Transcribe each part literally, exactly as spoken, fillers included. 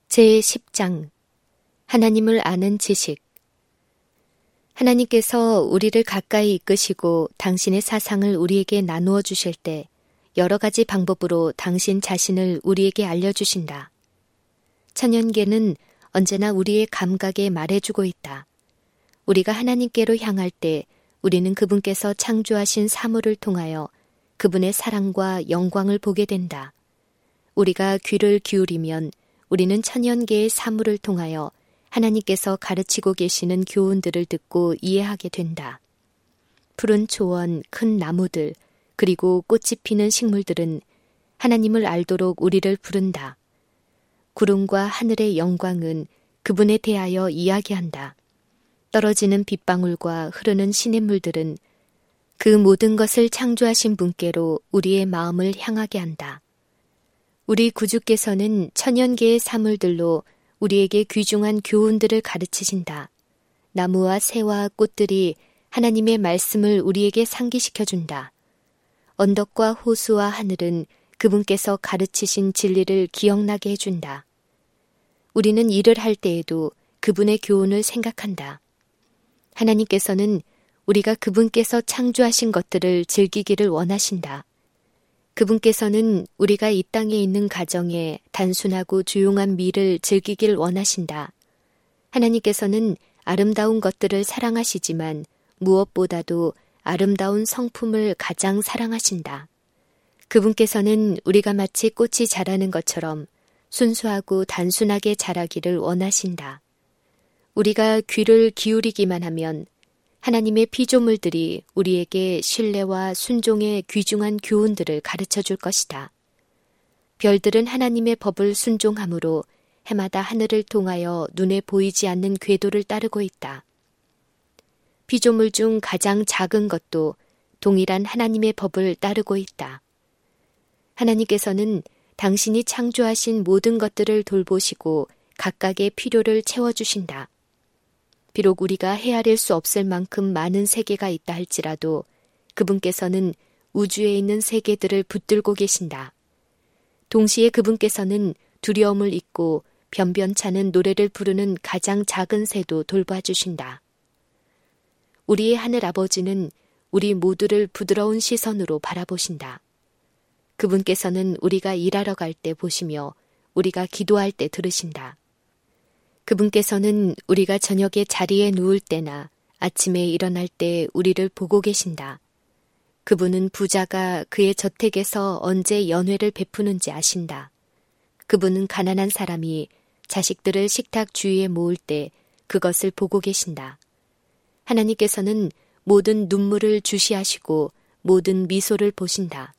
제십 장 하나님을 아는 지식. 하나님께서 우리를 가까이 이끄시고 당신의 사상을 우리에게 나누어 주실 때 여러 가지 방법으로 당신 자신을 우리에게 알려주신다. 천연계는 언제나 우리의 감각에 말해주고 있다. 우리가 하나님께로 향할 때 우리는 그분께서 창조하신 사물을 통하여 그분의 사랑과 영광을 보게 된다. 우리가 귀를 기울이면 우리는 천연계의 사물을 통하여 하나님께서 가르치고 계시는 교훈들을 듣고 이해하게 된다. 푸른 초원, 큰 나무들, 그리고 꽃이 피는 식물들은 하나님을 알도록 우리를 부른다. 구름과 하늘의 영광은 그분에 대하여 이야기한다. 떨어지는 빗방울과 흐르는 시냇물들은 그 모든 것을 창조하신 분께로 우리의 마음을 향하게 한다. 우리 구주께서는 천연계의 사물들로 우리에게 귀중한 교훈들을 가르치신다. 나무와 새와 꽃들이 하나님의 말씀을 우리에게 상기시켜준다. 언덕과 호수와 하늘은 그분께서 가르치신 진리를 기억나게 해준다. 우리는 일을 할 때에도 그분의 교훈을 생각한다. 하나님께서는 우리가 그분께서 창조하신 것들을 즐기기를 원하신다. 그분께서는 우리가 이 땅에 있는 가정에 단순하고 조용한 미를 즐기길 원하신다. 하나님께서는 아름다운 것들을 사랑하시지만 무엇보다도 아름다운 성품을 가장 사랑하신다. 그분께서는 우리가 마치 꽃이 자라는 것처럼 순수하고 단순하게 자라기를 원하신다. 우리가 귀를 기울이기만 하면 하나님의 피조물들이 우리에게 신뢰와 순종의 귀중한 교훈들을 가르쳐 줄 것이다. 별들은 하나님의 법을 순종함으로 해마다 하늘을 통하여 눈에 보이지 않는 궤도를 따르고 있다. 피조물 중 가장 작은 것도 동일한 하나님의 법을 따르고 있다. 하나님께서는 당신이 창조하신 모든 것들을 돌보시고 각각의 필요를 채워주신다. 비록 우리가 헤아릴 수 없을 만큼 많은 세계가 있다 할지라도 그분께서는 우주에 있는 세계들을 붙들고 계신다. 동시에 그분께서는 두려움을 잊고 변변찮은 노래를 부르는 가장 작은 새도 돌봐주신다. 우리의 하늘 아버지는 우리 모두를 부드러운 시선으로 바라보신다. 그분께서는 우리가 일하러 갈 때 보시며 우리가 기도할 때 들으신다. 그분께서는 우리가 저녁에 자리에 누울 때나 아침에 일어날 때 우리를 보고 계신다. 그분은 부자가 그의 저택에서 언제 연회를 베푸는지 아신다. 그분은 가난한 사람이 자식들을 식탁 주위에 모을 때 그것을 보고 계신다. 하나님께서는 모든 눈물을 주시하시고 모든 미소를 보신다.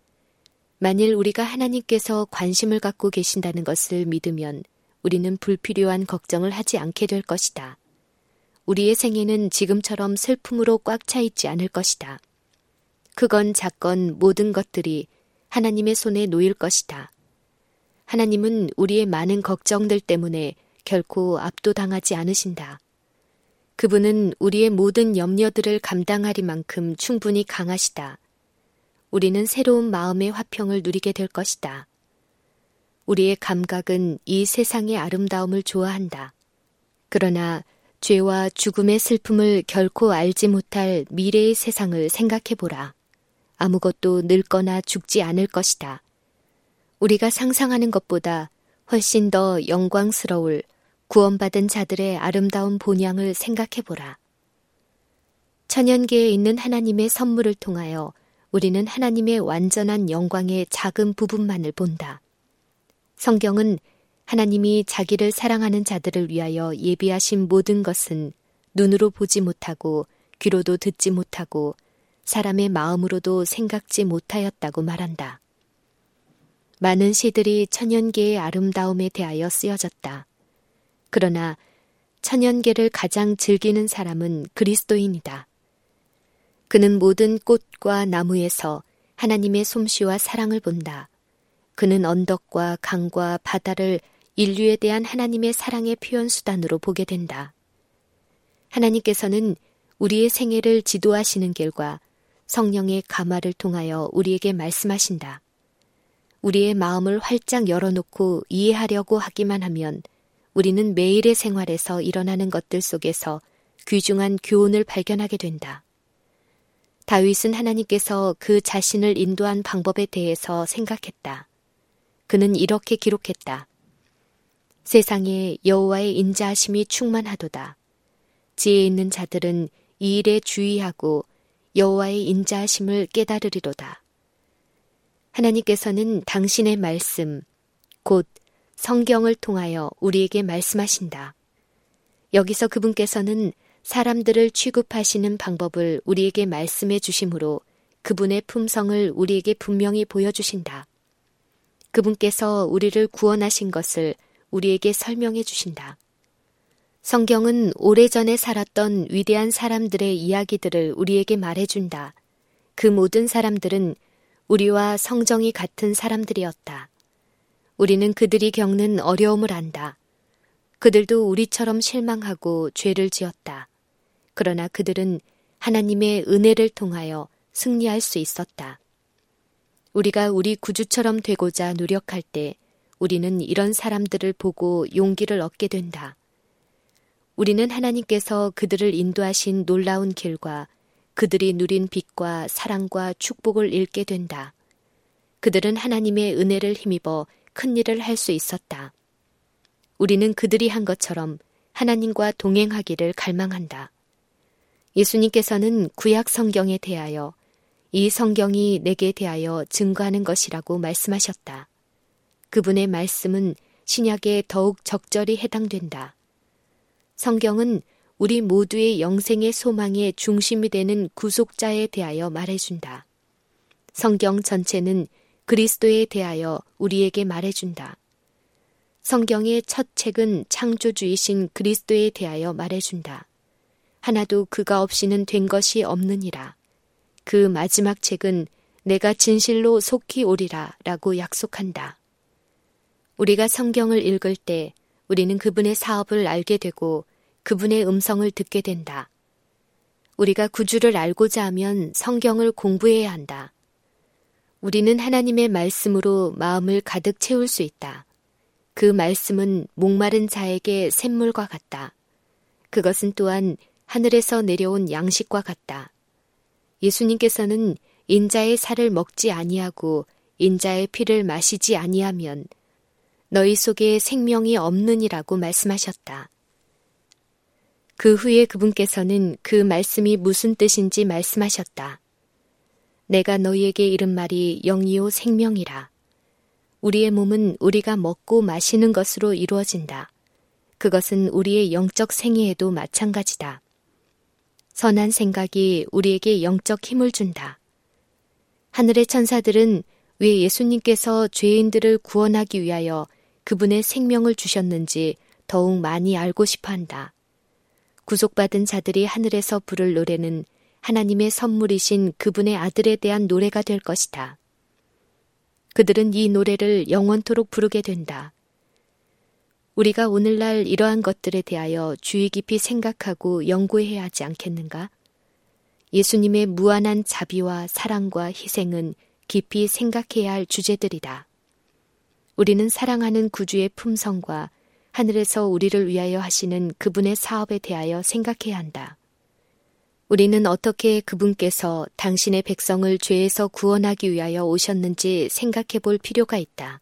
만일 우리가 하나님께서 관심을 갖고 계신다는 것을 믿으면 우리는 불필요한 걱정을 하지 않게 될 것이다. 우리의 생애는 지금처럼 슬픔으로 꽉 차 있지 않을 것이다. 크건 작건 모든 것들이 하나님의 손에 놓일 것이다. 하나님은 우리의 많은 걱정들 때문에 결코 압도당하지 않으신다. 그분은 우리의 모든 염려들을 감당하리만큼 충분히 강하시다. 우리는 새로운 마음의 화평을 누리게 될 것이다. 우리의 감각은 이 세상의 아름다움을 좋아한다. 그러나 죄와 죽음의 슬픔을 결코 알지 못할 미래의 세상을 생각해보라. 아무것도 늙거나 죽지 않을 것이다. 우리가 상상하는 것보다 훨씬 더 영광스러울 구원받은 자들의 아름다운 본향을 생각해보라. 천연계에 있는 하나님의 선물을 통하여 우리는 하나님의 완전한 영광의 작은 부분만을 본다. 성경은 하나님이 자기를 사랑하는 자들을 위하여 예비하신 모든 것은 눈으로 보지 못하고 귀로도 듣지 못하고 사람의 마음으로도 생각지 못하였다고 말한다. 많은 시들이 천연계의 아름다움에 대하여 쓰여졌다. 그러나 천연계를 가장 즐기는 사람은 그리스도인이다. 그는 모든 꽃과 나무에서 하나님의 솜씨와 사랑을 본다. 그는 언덕과 강과 바다를 인류에 대한 하나님의 사랑의 표현 수단으로 보게 된다. 하나님께서는 우리의 생애를 지도하시는 길과 성령의 감화를 통하여 우리에게 말씀하신다. 우리의 마음을 활짝 열어놓고 이해하려고 하기만 하면 우리는 매일의 생활에서 일어나는 것들 속에서 귀중한 교훈을 발견하게 된다. 다윗은 하나님께서 그 자신을 인도한 방법에 대해서 생각했다. 그는 이렇게 기록했다. 세상에 여호와의 인자하심이 충만하도다. 지혜 있는 자들은 이 일에 주의하고 여호와의 인자하심을 깨달으리로다. 하나님께서는 당신의 말씀, 곧 성경을 통하여 우리에게 말씀하신다. 여기서 그분께서는 사람들을 취급하시는 방법을 우리에게 말씀해 주심으로 그분의 품성을 우리에게 분명히 보여주신다. 그분께서 우리를 구원하신 것을 우리에게 설명해 주신다. 성경은 오래전에 살았던 위대한 사람들의 이야기들을 우리에게 말해준다. 그 모든 사람들은 우리와 성정이 같은 사람들이었다. 우리는 그들이 겪는 어려움을 안다. 그들도 우리처럼 실망하고 죄를 지었다. 그러나 그들은 하나님의 은혜를 통하여 승리할 수 있었다. 우리가 우리 구주처럼 되고자 노력할 때 우리는 이런 사람들을 보고 용기를 얻게 된다. 우리는 하나님께서 그들을 인도하신 놀라운 길과 그들이 누린 빛과 사랑과 축복을 읽게 된다. 그들은 하나님의 은혜를 힘입어 큰 일을 할 수 있었다. 우리는 그들이 한 것처럼 하나님과 동행하기를 갈망한다. 예수님께서는 구약 성경에 대하여 이 성경이 내게 대하여 증거하는 것이라고 말씀하셨다. 그분의 말씀은 신약에 더욱 적절히 해당된다. 성경은 우리 모두의 영생의 소망의 중심이 되는 구속자에 대하여 말해준다. 성경 전체는 그리스도에 대하여 우리에게 말해준다. 성경의 첫 책은 창조주이신 그리스도에 대하여 말해준다. 하나도 그가 없이는 된 것이 없느니라. 그 마지막 책은 내가 진실로 속히 오리라 라고 약속한다. 우리가 성경을 읽을 때 우리는 그분의 사업을 알게 되고 그분의 음성을 듣게 된다. 우리가 구주를 알고자 하면 성경을 공부해야 한다. 우리는 하나님의 말씀으로 마음을 가득 채울 수 있다. 그 말씀은 목마른 자에게 샘물과 같다. 그것은 또한 하늘에서 내려온 양식과 같다. 예수님께서는 인자의 살을 먹지 아니하고 인자의 피를 마시지 아니하면 너희 속에 생명이 없느니라고 말씀하셨다. 그 후에 그분께서는 그 말씀이 무슨 뜻인지 말씀하셨다. 내가 너희에게 이른 말이 영이요 생명이라. 우리의 몸은 우리가 먹고 마시는 것으로 이루어진다. 그것은 우리의 영적 생애에도 마찬가지다. 선한 생각이 우리에게 영적 힘을 준다. 하늘의 천사들은 왜 예수님께서 죄인들을 구원하기 위하여 그분의 생명을 주셨는지 더욱 많이 알고 싶어 한다. 구속받은 자들이 하늘에서 부를 노래는 하나님의 선물이신 그분의 아들에 대한 노래가 될 것이다. 그들은 이 노래를 영원토록 부르게 된다. 우리가 오늘날 이러한 것들에 대하여 주의 깊이 생각하고 연구해야 하지 않겠는가? 예수님의 무한한 자비와 사랑과 희생은 깊이 생각해야 할 주제들이다. 우리는 사랑하는 구주의 품성과 하늘에서 우리를 위하여 하시는 그분의 사업에 대하여 생각해야 한다. 우리는 어떻게 그분께서 당신의 백성을 죄에서 구원하기 위하여 오셨는지 생각해 볼 필요가 있다.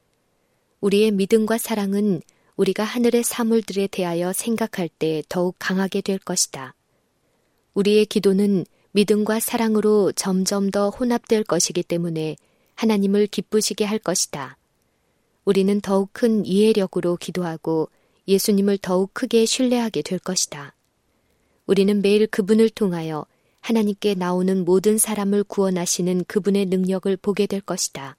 우리의 믿음과 사랑은 우리가 하늘의 사물들에 대하여 생각할 때 더욱 강하게 될 것이다. 우리의 기도는 믿음과 사랑으로 점점 더 혼합될 것이기 때문에 하나님을 기쁘시게 할 것이다. 우리는 더욱 큰 이해력으로 기도하고 예수님을 더욱 크게 신뢰하게 될 것이다. 우리는 매일 그분을 통하여 하나님께 나오는 모든 사람을 구원하시는 그분의 능력을 보게 될 것이다.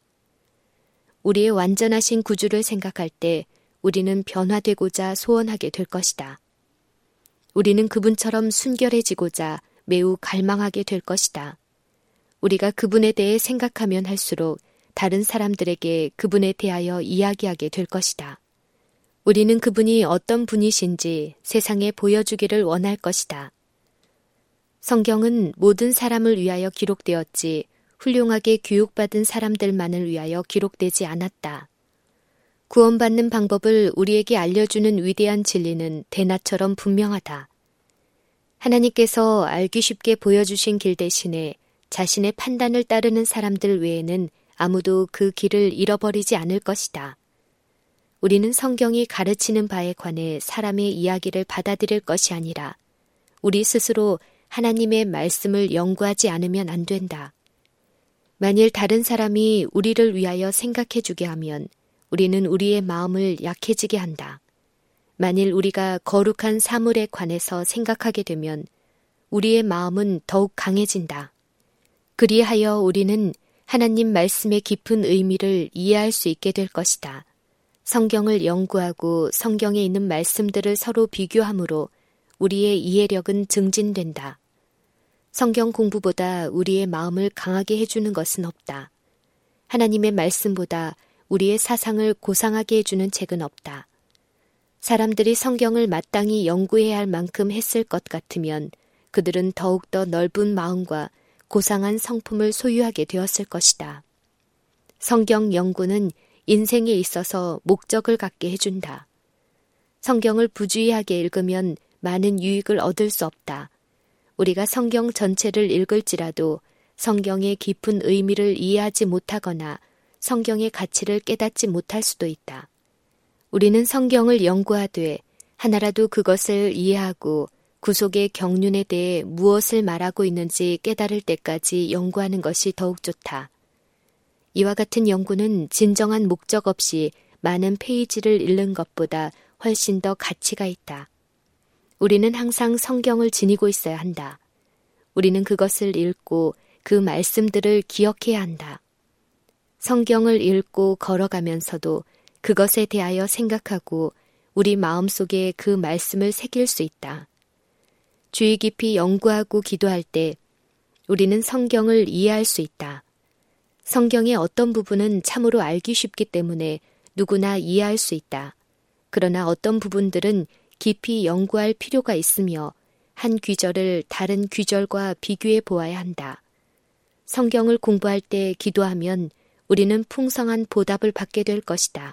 우리의 완전하신 구주를 생각할 때 우리는 변화되고자 소원하게 될 것이다. 우리는 그분처럼 순결해지고자 매우 갈망하게 될 것이다. 우리가 그분에 대해 생각하면 할수록 다른 사람들에게 그분에 대하여 이야기하게 될 것이다. 우리는 그분이 어떤 분이신지 세상에 보여주기를 원할 것이다. 성경은 모든 사람을 위하여 기록되었지 훌륭하게 교육받은 사람들만을 위하여 기록되지 않았다. 구원받는 방법을 우리에게 알려주는 위대한 진리는 대낮처럼 분명하다. 하나님께서 알기 쉽게 보여주신 길 대신에 자신의 판단을 따르는 사람들 외에는 아무도 그 길을 잃어버리지 않을 것이다. 우리는 성경이 가르치는 바에 관해 사람의 이야기를 받아들일 것이 아니라 우리 스스로 하나님의 말씀을 연구하지 않으면 안 된다. 만일 다른 사람이 우리를 위하여 생각해 주게 하면 우리는 우리의 마음을 약해지게 한다. 만일 우리가 거룩한 사물에 관해서 생각하게 되면 우리의 마음은 더욱 강해진다. 그리하여 우리는 하나님 말씀의 깊은 의미를 이해할 수 있게 될 것이다. 성경을 연구하고 성경에 있는 말씀들을 서로 비교함으로 우리의 이해력은 증진된다. 성경 공부보다 우리의 마음을 강하게 해주는 것은 없다. 하나님의 말씀보다 우리의 사상을 고상하게 해주는 책은 없다. 사람들이 성경을 마땅히 연구해야 할 만큼 했을 것 같으면 그들은 더욱더 넓은 마음과 고상한 성품을 소유하게 되었을 것이다. 성경 연구는 인생에 있어서 목적을 갖게 해준다. 성경을 부주의하게 읽으면 많은 유익을 얻을 수 없다. 우리가 성경 전체를 읽을지라도 성경의 깊은 의미를 이해하지 못하거나 성경의 가치를 깨닫지 못할 수도 있다. 우리는 성경을 연구하되 하나라도 그것을 이해하고 구속의 경륜에 대해 무엇을 말하고 있는지 깨달을 때까지 연구하는 것이 더욱 좋다. 이와 같은 연구는 진정한 목적 없이 많은 페이지를 읽는 것보다 훨씬 더 가치가 있다. 우리는 항상 성경을 지니고 있어야 한다. 우리는 그것을 읽고 그 말씀들을 기억해야 한다. 성경을 읽고 걸어가면서도 그것에 대하여 생각하고 우리 마음속에 그 말씀을 새길 수 있다. 주의 깊이 연구하고 기도할 때 우리는 성경을 이해할 수 있다. 성경의 어떤 부분은 참으로 알기 쉽기 때문에 누구나 이해할 수 있다. 그러나 어떤 부분들은 깊이 연구할 필요가 있으며 한 귀절을 다른 귀절과 비교해 보아야 한다. 성경을 공부할 때 기도하면 우리는 풍성한 보답을 받게 될 것이다.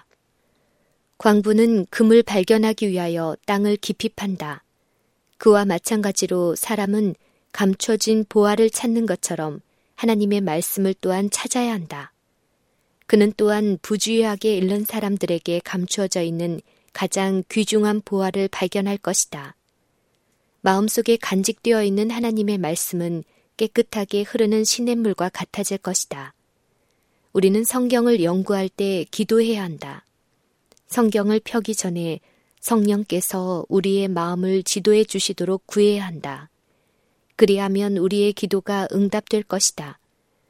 광부는 금을 발견하기 위하여 땅을 깊이 판다. 그와 마찬가지로 사람은 감춰진 보화를 찾는 것처럼 하나님의 말씀을 또한 찾아야 한다. 그는 또한 부주의하게 읽는 사람들에게 감추어져 있는 가장 귀중한 보화를 발견할 것이다. 마음속에 간직되어 있는 하나님의 말씀은 깨끗하게 흐르는 시냇물과 같아질 것이다. 우리는 성경을 연구할 때 기도해야 한다. 성경을 펴기 전에 성령께서 우리의 마음을 지도해 주시도록 구해야 한다. 그리하면 우리의 기도가 응답될 것이다.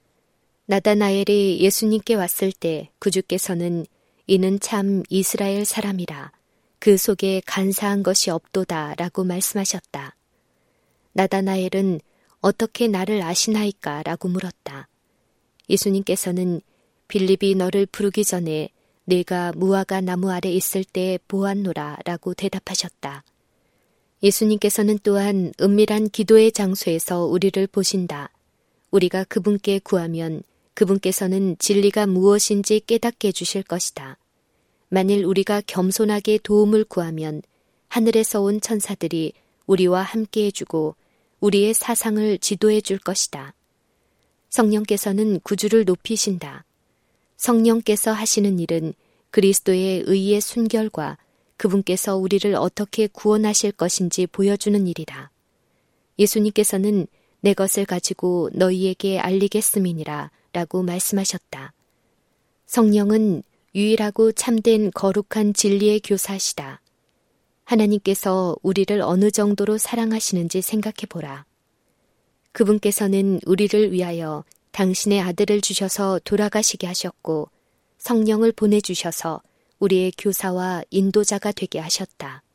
나다나엘이 예수님께 왔을 때 구주께서는 이는 참 이스라엘 사람이라 그 속에 간사한 것이 없도다 라고 말씀하셨다. 나다나엘은 어떻게 나를 아시나이까 라고 물었다. 예수님께서는 빌립이 너를 부르기 전에 내가 무화과 나무 아래 있을 때 보았노라 라고 대답하셨다. 예수님께서는 또한 은밀한 기도의 장소에서 우리를 보신다. 우리가 그분께 구하면 그분께서는 진리가 무엇인지 깨닫게 해주실 것이다. 만일 우리가 겸손하게 도움을 구하면 하늘에서 온 천사들이 우리와 함께 해주고 우리의 사상을 지도해 줄 것이다. 성령께서는 구주를 높이신다. 성령께서 하시는 일은 그리스도의 의의 순결과 그분께서 우리를 어떻게 구원하실 것인지 보여주는 일이다. 예수님께서는 내 것을 가지고 너희에게 알리겠음이니라 라고 말씀하셨다. 성령은 유일하고 참된 거룩한 진리의 교사시다. 하나님께서 우리를 어느 정도로 사랑하시는지 생각해보라. 그분께서는 우리를 위하여 당신의 아들을 주셔서 돌아가시게 하셨고 성령을 보내주셔서 우리의 교사와 인도자가 되게 하셨다.